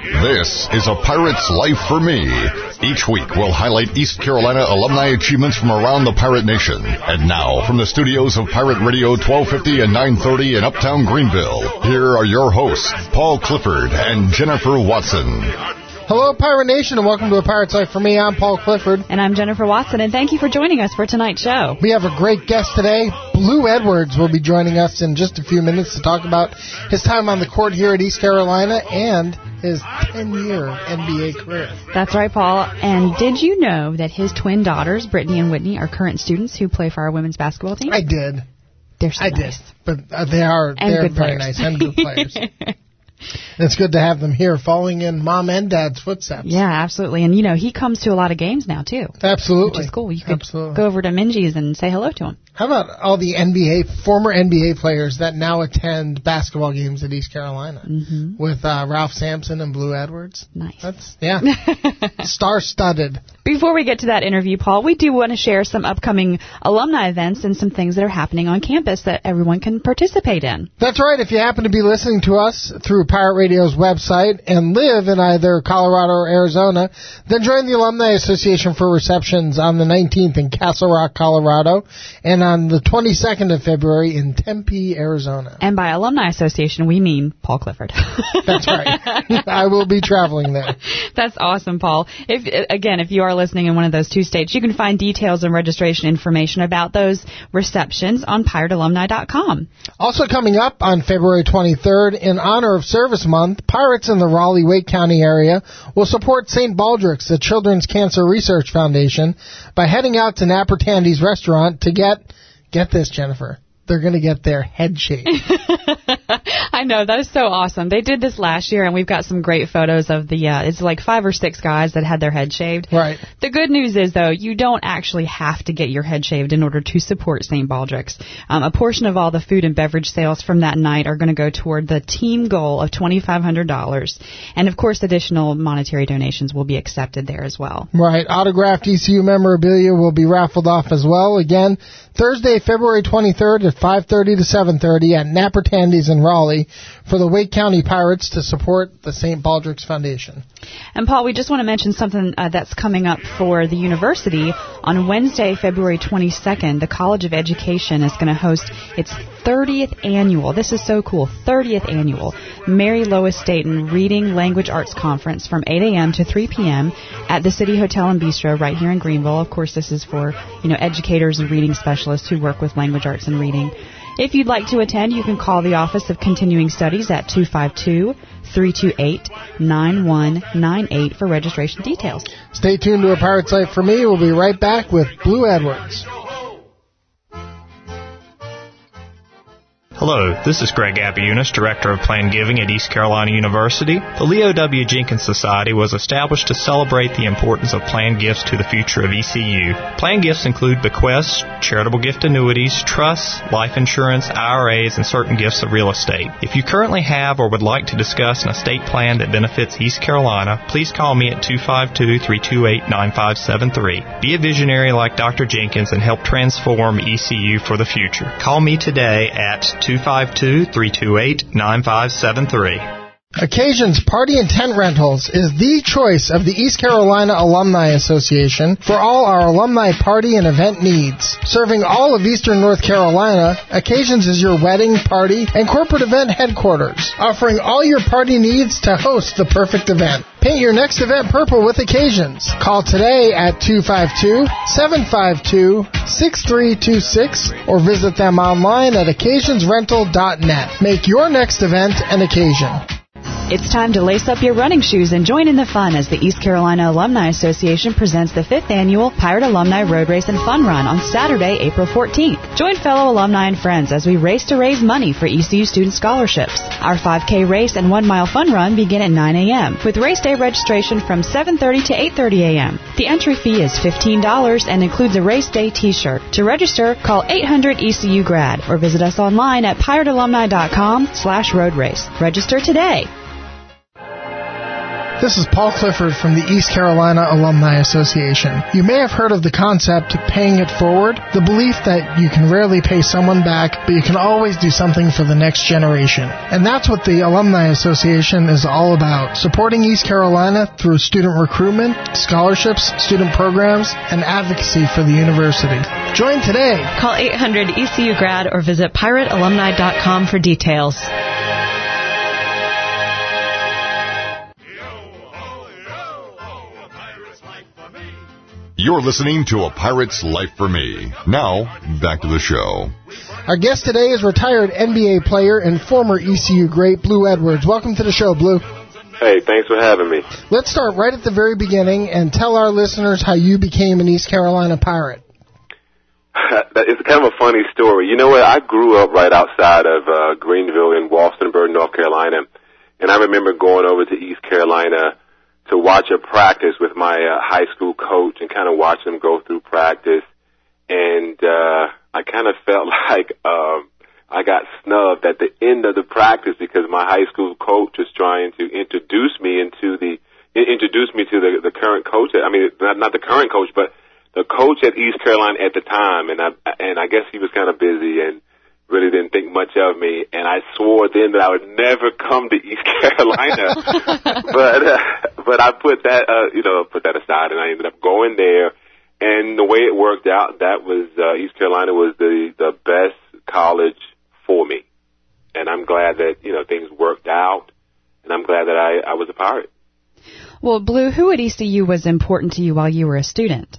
This is A Pirate's Life for Me. Each week, we'll highlight East Carolina alumni achievements from around the Pirate Nation. And now, from the studios of Pirate Radio 1250 and 930 in Uptown Greenville, here are your hosts, Paul Clifford and Jennifer Watson. Hello, Pirate Nation, and welcome to A Pirate's Life for Me. I'm Paul Clifford. And I'm Jennifer Watson, and thank you for joining us for tonight's show. We have a great guest today. Blue Edwards will be joining us in just a few minutes to talk about his time on the court here at East Carolina and his 10-year NBA career. That's right, Paul. And did you know that his twin daughters, Brittany and Whitney, are current students who play for our women's basketball team? I did. They're so nice. I did. But they're very nice and good players. It's good to have them here following in Mom and Dad's footsteps. Yeah, absolutely. And, you know, he comes to a lot of games now, too. Absolutely. Which is cool. You could go over to Minji's and say hello to him. How about all the former NBA players that now attend basketball games at East Carolina with Ralph Sampson and Blue Edwards? Nice. Star-studded. Before we get to that interview, Paul, we do want to share some upcoming alumni events and some things that are happening on campus that everyone can participate in. That's right. If you happen to be listening to us through Pirate Radio's website and live in either Colorado or Arizona, then join the Alumni Association for receptions on the 19th in Castle Rock, Colorado, and on the 22nd of February in Tempe, Arizona. And by Alumni Association, we mean Paul Clifford. That's right. I will be traveling there. That's awesome, Paul. If you are listening in one of those two states, you can find details and registration information about those receptions on piratealumni.com. Also coming up on February 23rd, in honor of Service Month, Pirates in the Raleigh-Wake County area will support St. Baldrick's, the Children's Cancer Research Foundation, by heading out to Napper Tandy's restaurant to get this, Jennifer, they're going to get their head shaved. I know, that is so awesome. They did this last year, and we've got some great photos of it's like 5 or 6 guys that had their head shaved. Right. The good news is, though, you don't actually have to get your head shaved in order to support St. Baldrick's. A portion of all the food and beverage sales from that night are going to go toward the team goal of $2,500. And, of course, additional monetary donations will be accepted there as well. Right. Autographed ECU memorabilia will be raffled off as well. Again, Thursday, February 23rd at 5:30 to 7:30 at Napper Tandy's in Raleigh for the Wake County Pirates to support the St. Baldrick's Foundation. And, Paul, we just want to mention something that's coming up for the university. On Wednesday, February 22nd, the College of Education is going to host its 30th annual, this is so cool, 30th annual Mary Lois Staten Reading Language Arts Conference from 8 a.m. to 3 p.m. at the City Hotel and Bistro right here in Greenville. Of course, this is for, educators and reading specialists who work with language arts and reading. If you'd like to attend, you can call the Office of Continuing Studies at 252-328-9198 for registration details. Stay tuned to A Pirate's Life for Me. We'll be right back with Blue Edwards. Hello, this is Greg Abiunis, Director of Planned Giving at East Carolina University. The Leo W. Jenkins Society was established to celebrate the importance of planned gifts to the future of ECU. Planned gifts include bequests, charitable gift annuities, trusts, life insurance, IRAs, and certain gifts of real estate. If you currently have or would like to discuss an estate plan that benefits East Carolina, please call me at 252-328-9573. Be a visionary like Dr. Jenkins and help transform ECU for the future. Call me today at 252-328-9573. Occasions Party and Tent Rentals is the choice of the East Carolina Alumni Association for all our alumni party and event needs. Serving all of Eastern North Carolina, Occasions is your wedding, party, and corporate event headquarters, offering all your party needs to host the perfect event. Paint your next event purple with Occasions. Call today at 252-752-6326 or visit them online at occasionsrental.net. Make your next event an occasion. It's time to lace up your running shoes and join in the fun as the East Carolina Alumni Association presents the 5th Annual Pirate Alumni Road Race and Fun Run on Saturday, April 14th. Join fellow alumni and friends as we race to raise money for ECU student scholarships. Our 5K race and 1-mile fun run begin at 9 a.m. with race day registration from 7:30 to 8:30 a.m. The entry fee is $15 and includes a race day t-shirt. To register, call 800-ECU-GRAD or visit us online at piratealumni.com/road race. Register today. This is Paul Clifford from the East Carolina Alumni Association. You may have heard of the concept paying it forward, the belief that you can rarely pay someone back, but you can always do something for the next generation. And that's what the Alumni Association is all about, supporting East Carolina through student recruitment, scholarships, student programs, and advocacy for the university. Join today. Call 800-ECU-GRAD or visit piratealumni.com for details. You're listening to A Pirate's Life for Me. Now, back to the show. Our guest today is retired NBA player and former ECU great Blue Edwards. Welcome to the show, Blue. Hey, thanks for having me. Let's start right at the very beginning and tell our listeners how you became an East Carolina Pirate. It's kind of a funny story. You know what? I grew up right outside of Greenville in Walsenburg, North Carolina, and I remember going over to East Carolina to watch a practice with my high school coach and kind of watch them go through practice. And I kind of felt like I got snubbed at the end of the practice because my high school coach was trying to introduce me to the current coach. I mean, not the current coach, but the coach at East Carolina at the time. And I guess he was kind of busy and really didn't think much of me, and I swore then that I would never come to East Carolina. but I put that aside, and I ended up going there. And the way it worked out, that was East Carolina was the best college for me, and I'm glad that things worked out, and I'm glad that I was a Pirate. Well, Blue, who at ECU was important to you while you were a student?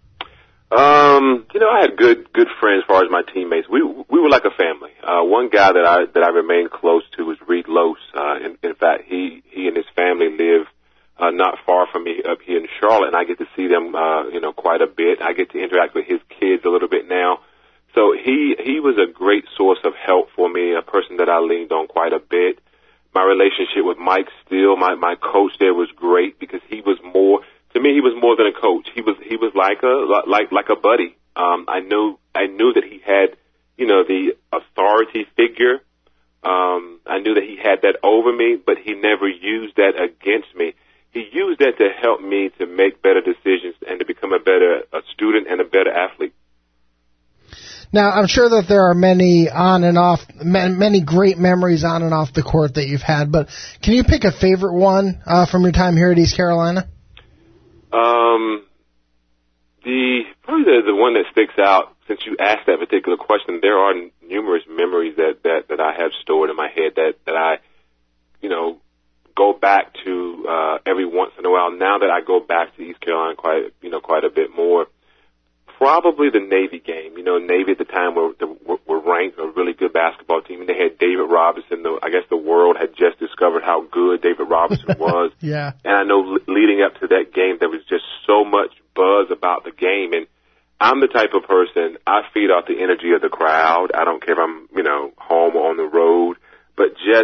I had good friends as far as my teammates. We were like a family. One guy that I remained close to was Reed Lose. In fact, he and his family live not far from me up here in Charlotte, and I get to see them quite a bit. I get to interact with his kids a little bit now. So he was a great source of help for me, a person that I leaned on quite a bit. My relationship with Mike Steele, my coach there, was great because he was more than a coach. He was like a buddy. I knew that he had, the authority figure. I knew that he had that over me, but he never used that against me. He used that to help me to make better decisions and to become a student and a better athlete. Now, I'm sure that there are many great memories on and off the court that you've had, but can you pick a favorite one from your time here at East Carolina? Probably the one that sticks out, since you asked that particular question, there are numerous memories that I have stored in my head that I, go back to every once in a while. Now that I go back to East Carolina quite a bit more, probably the Navy game. Navy at the time were ranked a really good basketball team, and they had David Robinson. I guess the world had just discovered how good David Robinson was. Yeah. And I know leading up to that game, there was just so much buzz about the game. And I'm the type of person, I feed off the energy of the crowd. I don't care if I'm, home or on the road. But just,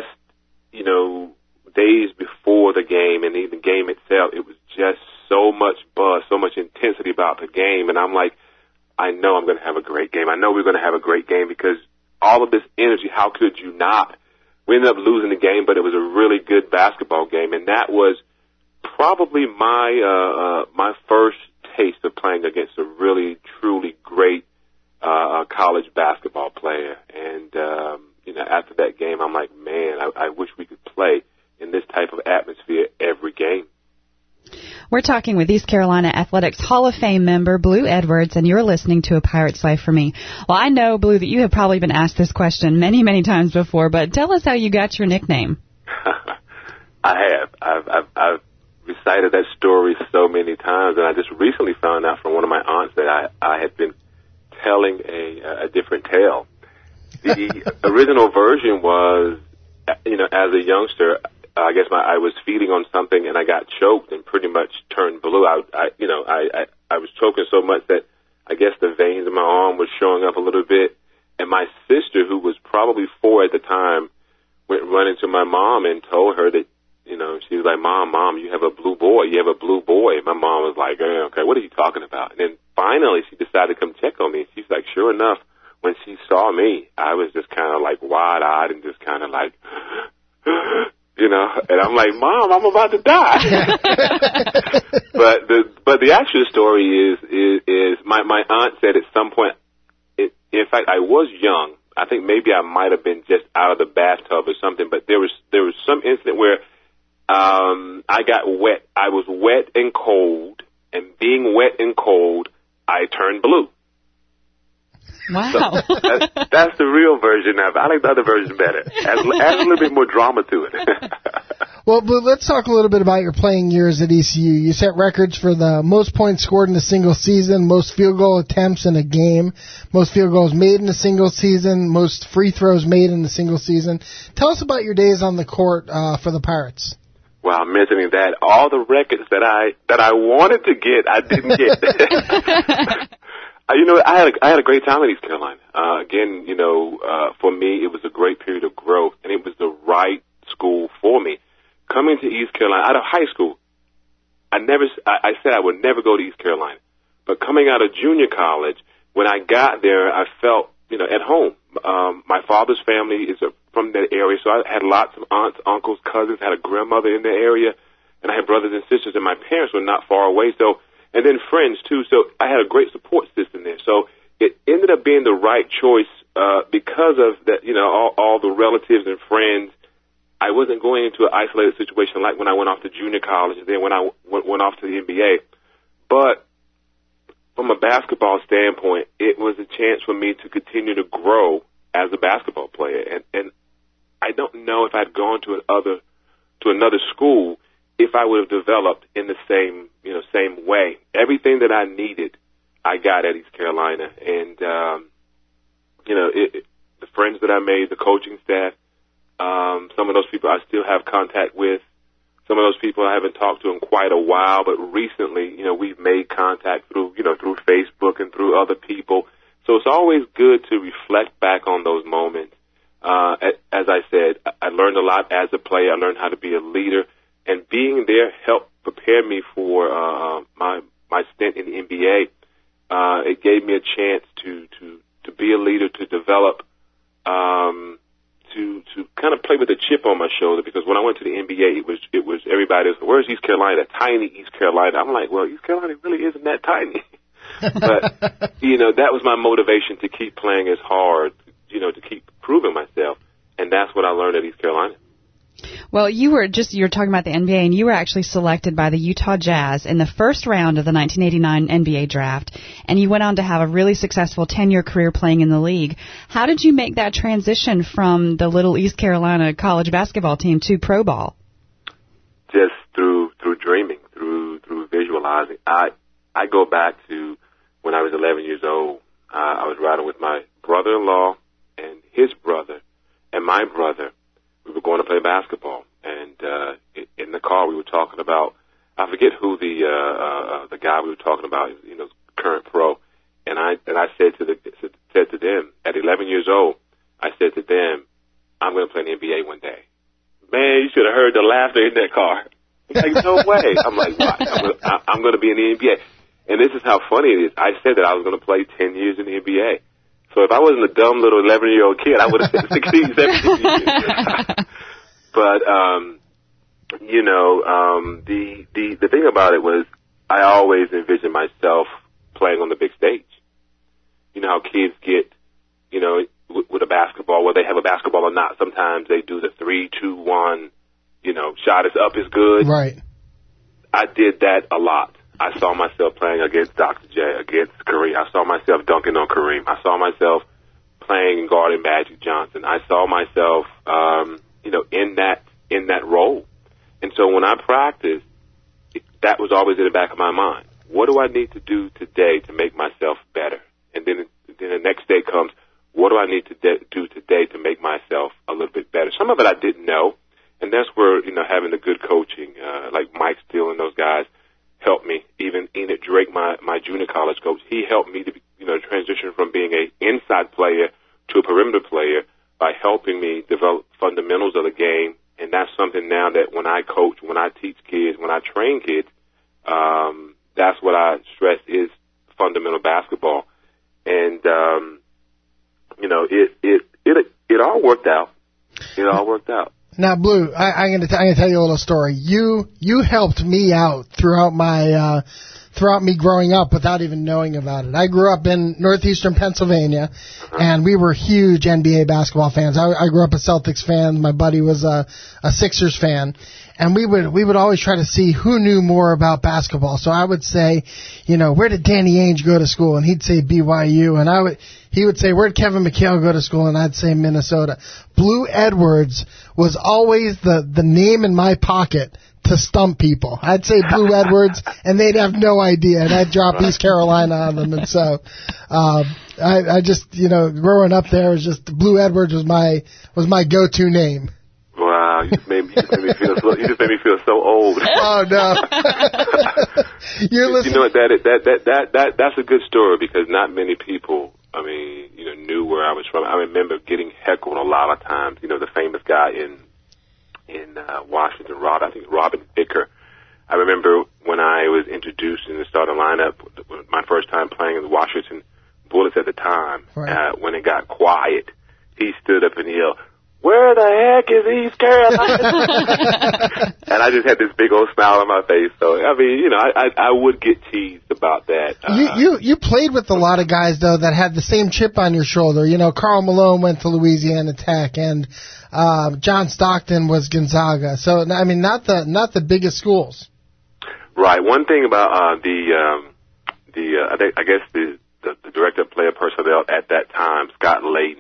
days before the game and the game itself, it was just so much buzz, so much intensity about the game. And I'm like, I know I'm going to have a great game. I know we're going to have a great game because all of this energy, how could you not? We ended up losing the game, but it was a really good basketball game. And that was probably my first taste of playing against a really, truly great college basketball player. And, after that game, I'm like, man, I wish we could play in this type of atmosphere every game. We're talking with East Carolina Athletics Hall of Fame member Blue Edwards, and you're listening to A Pirate's Life for Me. Well, I know, Blue, that you have probably been asked this question many, many times before, but tell us how you got your nickname. I have. I've recited that story so many times, and I just recently found out from one of my aunts that I had been telling a different tale. The original version was, as a youngster, I guess I was feeding on something and I got choked and pretty much turned blue. I was choking so much that I guess the veins in my arm was showing up a little bit. And my sister, who was probably 4 at the time, went running to my mom and told her that, she was like, Mom, you have a blue boy. You have a blue boy. And my mom was like, okay, what are you talking about? And then finally she decided to come check on me. She's like, sure enough, when she saw me, I was just kind of like wide-eyed and just kind of like, you know, and I'm like, Mom, I'm about to die. But the actual story is my aunt said at some point, in fact, I was young. I think maybe I might have been just out of the bathtub or something, but there was some incident where I got wet. I was wet and cold, and being wet and cold, I turned blue. Wow. So that's the real version of it. I like the other version better. Adds a little bit more drama to it. Well, but let's talk a little bit about your playing years at ECU. You set records for the most points scored in a single season, most field goal attempts in a game, most field goals made in a single season, most free throws made in a single season. Tell us about your days on the court for the Pirates. Well, mentioning that, all the records that I wanted to get, I didn't get. You know, I had a great time at East Carolina. Again, you know, for me, it was a great period of growth, and it was the right school for me. Coming to East Carolina, out of high school, I said I would never go to East Carolina. But coming out of junior college, when I got there, I felt, you know, at home. My father's family is from that area, so I had lots of aunts, uncles, cousins, had a grandmother in the area, and I had brothers and sisters, and my parents were not far away, so, and then friends too, so I had a great support system there. So it ended up being the right choice, because of that, you know, all the relatives and friends. I wasn't going into an isolated situation like when I went off to junior college and then when I went off to the NBA. But from a basketball standpoint, it was a chance for me to continue to grow as a basketball player. And I don't know if I'd gone to another school if I would have developed in the same way. Everything that I needed, I got at East Carolina. And, you know, the friends that I made, the coaching staff, some of those people I still have contact with. Some of those people I haven't talked to in quite a while, but recently, you know, we've made contact through Facebook and through other people. So it's always good to reflect back on those moments. As I said, I learned a lot as a player. I learned how to be a leader, and being there helped prepare me for my stint in the NBA. It gave me a chance to be a leader, to develop, to kind of play with a chip on my shoulder, because when I went to the NBA, it was everybody was, where's East Carolina? Tiny East Carolina. I'm like, well, East Carolina really isn't that tiny. But, you know, that was my motivation to keep playing as hard, you know, to keep proving myself. And that's what I learned at East Carolina. Well, you're talking about the NBA, and you were actually selected by the Utah Jazz in the first round of the 1989 NBA draft, and you went on to have a really successful 10-year career playing in the league. How did you make that transition from the little East Carolina college basketball team to pro ball? Just through dreaming, through visualizing. I go back to when I was 11 years old. I was riding with my brother-in-law and his brother and my brother. We were going to play basketball, and in the car we were talking about, I forget who the guy we were talking about, you know, current pro, and I said to them at 11 years old, I said to them, I'm going to play in the NBA one day. Man, you should have heard the laughter in that car. I'm like, no way. I'm like, why? I'm going to be in the NBA. And this is how funny it is. I said that I was going to play 10 years in the NBA. So if I wasn't a dumb little 11-year-old kid, I would have said 16, 17 years. But, you know, the thing about it was I always envisioned myself playing on the big stage. You know how kids get, you know, with a basketball, whether they have a basketball or not, sometimes they do the 3, 2, 1, you know, shot is up is good. Right. I did that a lot. I saw myself playing against Dr. J, against Kareem. I saw myself dunking on Kareem. I saw myself playing and guarding Magic Johnson. I saw myself, you know, in that role. And so when I practiced, that was always in the back of my mind. What do I need to do today to make myself better? And then the next day comes, what do I need to do today to make myself a little bit better? Some of it I didn't know, and that's where, you know, having the good coaching, like Mike Steele and those guys, helped me. Even Enid Drake, my junior college coach, he helped me to, you know, transition from being an inside player to a perimeter player by helping me develop fundamentals of the game. And that's something now that when I coach, when I teach kids, when I train kids, that's what I stress is fundamental basketball. And, you know, it all worked out. It all worked out. Now, Blue, I'm going to tell you a little story. You helped me out throughout me growing up without even knowing about it. I grew up in northeastern Pennsylvania, and we were huge NBA basketball fans. I grew up a Celtics fan. My buddy was a Sixers fan. And we would always try to see who knew more about basketball. So I would say, where did Danny Ainge go to school? And he'd say BYU. And he would say, where did Kevin McHale go to school? And I'd say Minnesota. Blue Edwards was always the name in my pocket to stump people. I'd say Blue Edwards, and they'd have no idea. And I'd drop East Carolina on them. And so I just, growing up there, was just Blue Edwards was my go-to name. Wow, you just made me feel so old. Oh no! You're listening. You know what? That's a good story because not many people, knew where I was from. I remember getting heckled a lot of times. The famous guy in Washington, I think Robin Vicker. I remember when I was introduced in the starting lineup, my first time playing in the Washington Bullets at the time. Right. When it got quiet, he stood up and yelled, "Where the heck is East Carolina?" And I just had this big old smile on my face. So, I would get teased about that. You played with a lot of guys, though, that had the same chip on your shoulder. Karl Malone went to Louisiana Tech, and John Stockton was Gonzaga. So, not the biggest schools. Right. One thing about I guess the director of player personnel at that time, Scott Layton,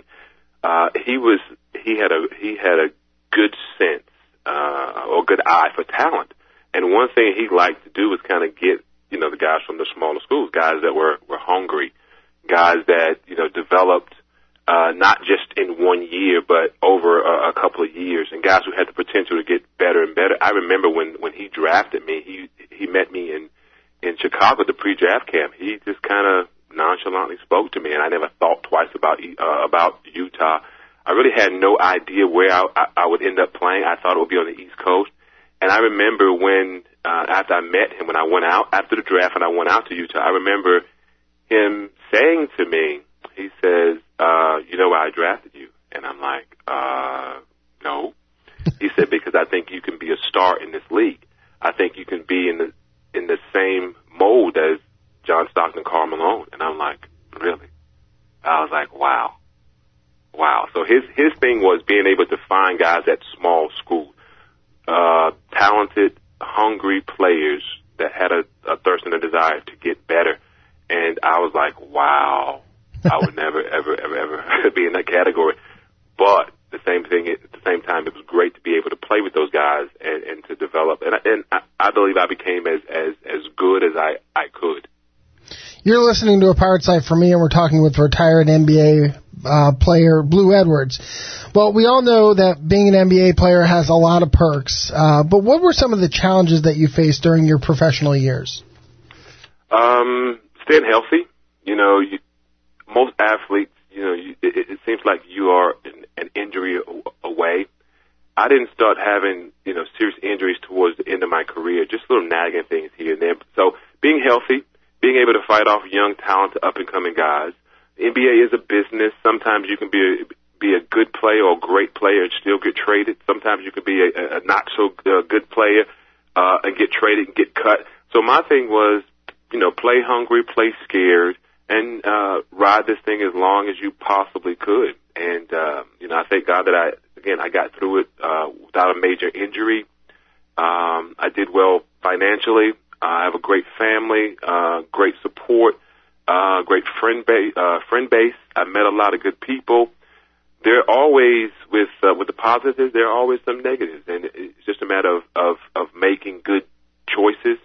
he had a good sense or good eye for talent, and one thing he liked to do was kind of get the guys from the smaller schools, guys that were hungry, guys that developed not just in 1 year but over a couple of years, and guys who had the potential to get better and better. I remember when he drafted me, he met me in Chicago at the pre-draft camp. He just kind of nonchalantly spoke to me, and I never thought twice about Utah. I really had no idea where I would end up playing. I thought it would be on the East Coast. And I remember when, after I met him, when I went out, after the draft and I went out to Utah, I remember him saying to me, he says, you know why I drafted you? And I'm like, no. He said, because I think you can be a star in this league. I think you can be in the same mold as John Stockton and Karl Malone. And I'm like, really? I was like, wow. So his thing was being able to find guys at small schools, talented, hungry players that had a thirst and a desire to get better. And I was like, wow, I would never, ever be in that category. But at the same time, it was great to be able to play with those guys and to develop. And I believe I became as good as I could. You're listening to A Pirate's Life for Me, and we're talking with retired NBA player Blue Edwards. Well, we all know that being an NBA player has a lot of perks, but what were some of the challenges that you faced during your professional years? Staying healthy. Most athletes, it seems like you are an injury away. I didn't start having, serious injuries towards the end of my career, just little nagging things here and there. So being healthy, being able to fight off young, talented, up-and-coming guys. The NBA is a business. Sometimes you can be a good player or a great player and still get traded. Sometimes you can be a not-so-good player and get traded and get cut. So my thing was, play hungry, play scared, and ride this thing as long as you possibly could. And, I thank God that I got through it without a major injury. I did well financially. I have a great family, great support, great friend base. I met a lot of good people. There are always, with the positives, there are always some negatives, and it's just a matter of making good choices.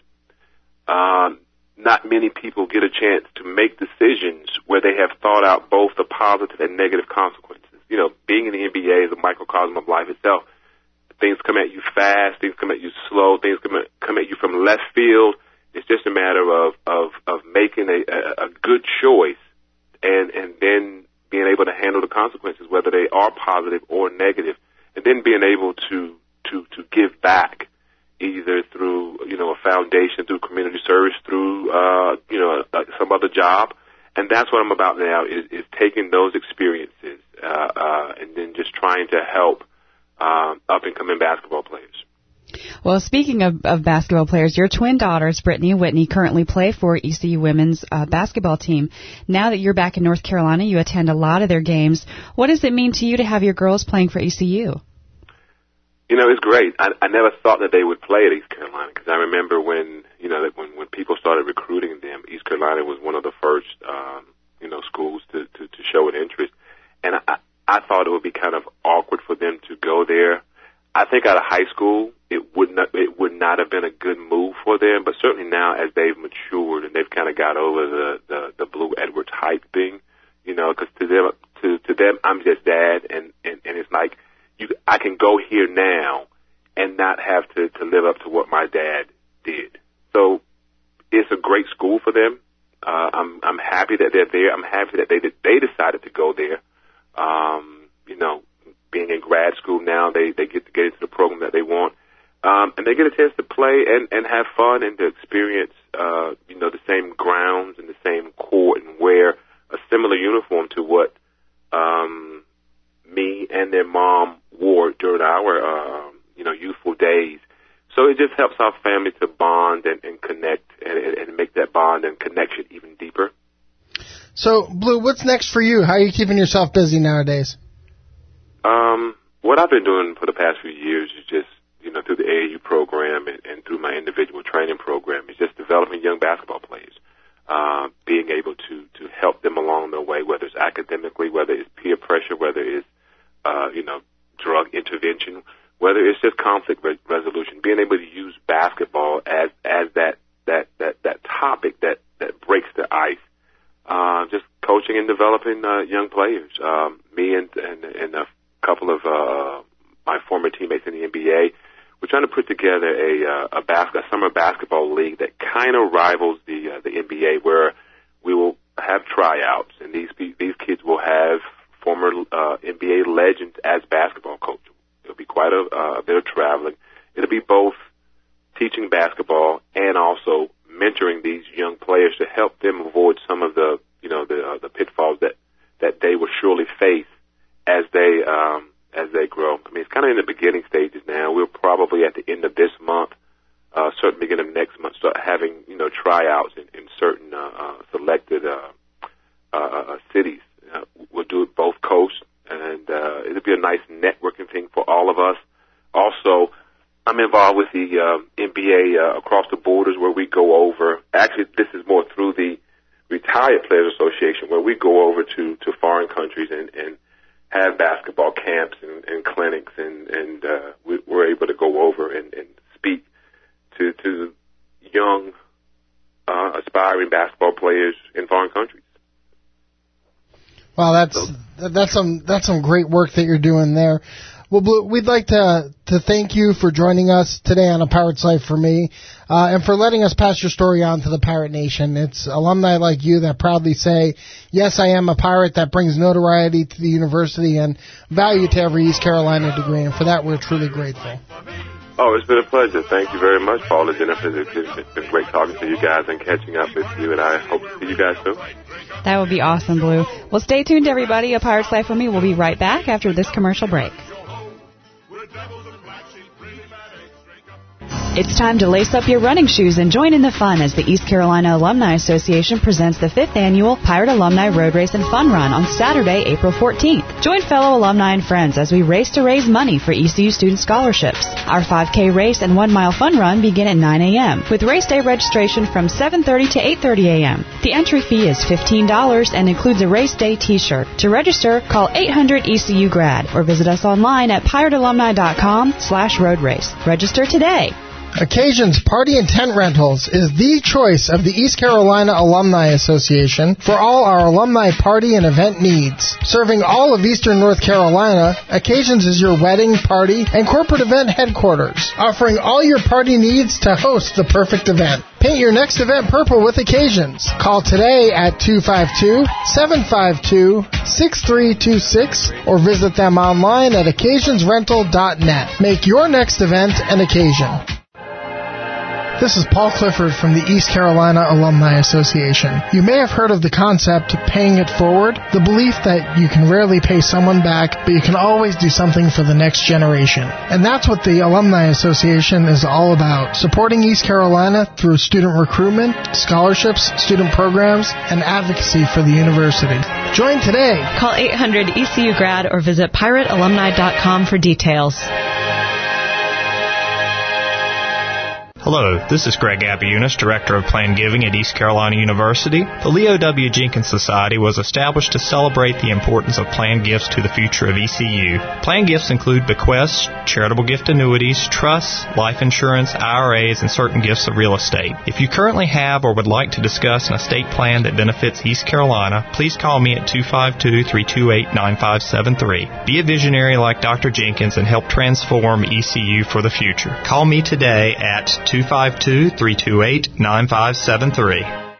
Not many people get a chance to make decisions where they have thought out both the positive and negative consequences. Being in the NBA is a microcosm of life itself. Things come at you fast, things come at you slow, things come at you from left field. It's just a matter of making a good choice and then being able to handle the consequences, whether they are positive or negative, and then being able to give back either through, a foundation, through community service, through, some other job. And that's what I'm about now is taking those experiences, and then just trying to help, up-and-coming basketball players. Well, speaking of basketball players, your twin daughters, Brittany and Whitney, currently play for ECU women's basketball team. Now that you're back in North Carolina, you attend a lot of their games. What does it mean to you to have your girls playing for ECU? You know, it's great. I never thought that they would play at East Carolina, because I remember when people started recruiting them, East Carolina was one of the first, schools to show an interest. And I thought it would be kind of awkward for them to go there. I think out of high school, it would not have been a good move for them, but certainly now as they've matured and they've kind of got over the Blue Edwards hype thing, because to them, I'm just dad, and it's like, I can go here now and not have to live up to what my dad did. So it's a great school for them. I'm happy that they're there. I'm happy that they decided to go there. Being in grad school now, they get to get into the program that they want. And they get a chance to play and have fun and to experience, the same grounds and the same court and wear a similar uniform to what me and their mom wore during our, youthful days. So it just helps our family to bond and connect and make that bond and connection even deeper. So, Blue, what's next for you? How are you keeping yourself busy nowadays? What I've been doing for the past few years is just, through the AAU program and through my individual training program, is just developing young basketball players, being able to help them along their way, whether it's academically, whether it's peer pressure, whether it's, drug intervention, whether it's just conflict resolution, being able to use basketball as that topic that breaks the ice. Just coaching and developing young players. Me and a couple of my former teammates in the NBA, we're trying to put together a summer basketball league that kind of rivals the NBA, where we will have tryouts, and these kids will have former NBA legends as basketball coaches. It'll be quite a bit of traveling. It'll be both teaching basketball and also mentoring these young players to help them avoid some of the pitfalls that they will surely face as they grow. I mean, it's kind of in the beginning stages now. We'll probably at the end of this month, certainly beginning of next month, start having tryouts in certain selected cities. We'll do it both coasts, and it'll be a nice networking thing for all of us. Also, I'm involved with the NBA Across the Borders, where we go over. Actually, this is more through the Retired Players Association, where we go over to foreign countries and have basketball camps and clinics, and we're able to go over and speak to young aspiring basketball players in foreign countries. Wow, that's some great work that you're doing there. Well, Blue, we'd like to thank you for joining us today on A Pirate's Life for Me, and for letting us pass your story on to the Pirate Nation. It's alumni like you that proudly say, yes, I am a pirate, that brings notoriety to the university and value to every East Carolina degree, and for that we're truly grateful. Oh, it's been a pleasure. Thank you very much, Paul and Jennifer. It's been great talking to you guys and catching up with you, and I hope to see you guys soon. That would be awesome, Blue. Well, stay tuned, everybody. A Pirate's Life for Me will be right back after this commercial break. It's time to lace up your running shoes and join in the fun as the East Carolina Alumni Association presents the 5th Annual Pirate Alumni Road Race and Fun Run on Saturday, April 14th. Join fellow alumni and friends as we race to raise money for ECU student scholarships. Our 5K race and 1 mile fun run begin at 9 a.m. with race day registration from 7:30 to 8:30 a.m. The entry fee is $15 and includes a race day t-shirt. To register, call 800-ECU-GRAD or visit us online at piratealumni.com/roadrace. Register today. Occasions Party and Tent Rentals is the choice of the East Carolina Alumni Association for all our alumni party and event needs. Serving all of eastern North Carolina, Occasions is your wedding, party, and corporate event headquarters, offering all your party needs to host the perfect event. Paint your next event purple with Occasions. Call today at 252-752-6326 or visit them online at occasionsrental.net. Make your next event an occasion. This is Paul Clifford from the East Carolina Alumni Association. You may have heard of the concept paying it forward, the belief that you can rarely pay someone back, but you can always do something for the next generation. And that's what the Alumni Association is all about, supporting East Carolina through student recruitment, scholarships, student programs, and advocacy for the university. Join today. Call 800-ECU-GRAD or visit piratealumni.com for details. Hello, this is Greg Abiunis, Director of Planned Giving at East Carolina University. The Leo W. Jenkins Society was established to celebrate the importance of planned gifts to the future of ECU. Planned gifts include bequests, charitable gift annuities, trusts, life insurance, IRAs, and certain gifts of real estate. If you currently have or would like to discuss an estate plan that benefits East Carolina, please call me at 252-328-9573. Be a visionary like Dr. Jenkins and help transform ECU for the future. Call me today at 252-328-9573.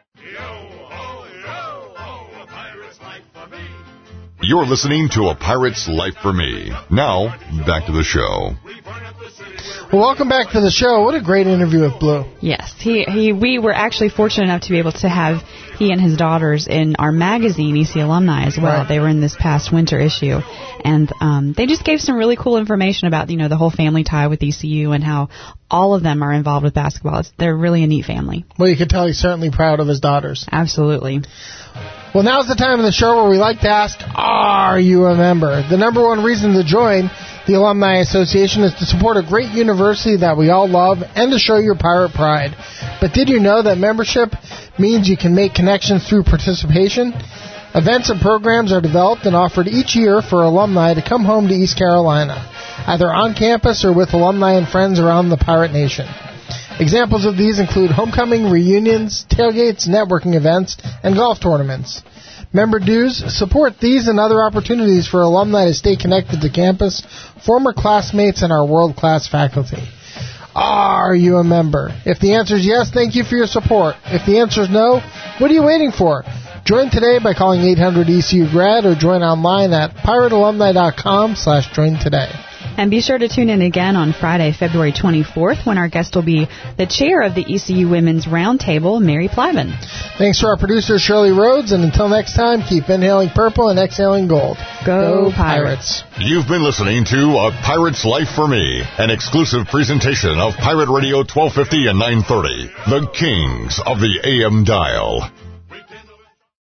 You're listening to A Pirate's Life for Me. Now, back to the show. Well, welcome back to the show. What a great interview with Blue. Yes, we were actually fortunate enough to be able to have he and his daughters in our magazine, EC Alumni, as well. Right. They were in this past winter issue, and they just gave some really cool information about, the whole family tie with ECU and how all of them are involved with basketball. They're really a neat family. Well, you can tell he's certainly proud of his daughters. Absolutely. Well, now's the time of the show where we like to ask, are you a member? The number one reason to join the Alumni Association is to support a great university that we all love and to show your pirate pride. But did you know that membership means you can make connections through participation? Events and programs are developed and offered each year for alumni to come home to East Carolina, either on campus or with alumni and friends around the Pirate Nation. Examples of these include homecoming, reunions, tailgates, networking events, and golf tournaments. Member dues support these and other opportunities for alumni to stay connected to campus, former classmates, and our world-class faculty. Are you a member? If the answer is yes, thank you for your support. If the answer is no, what are you waiting for? Join today by calling 800-ECU-GRAD or join online at piratealumni.com/join today. And be sure to tune in again on Friday, February 24th, when our guest will be the chair of the ECU Women's Roundtable, Mary Plyman. Thanks to our producer, Shirley Rhodes, and until next time, keep inhaling purple and exhaling gold. Go Pirates. You've been listening to A Pirate's Life for Me, an exclusive presentation of Pirate Radio 1250 and 930, the kings of the AM dial.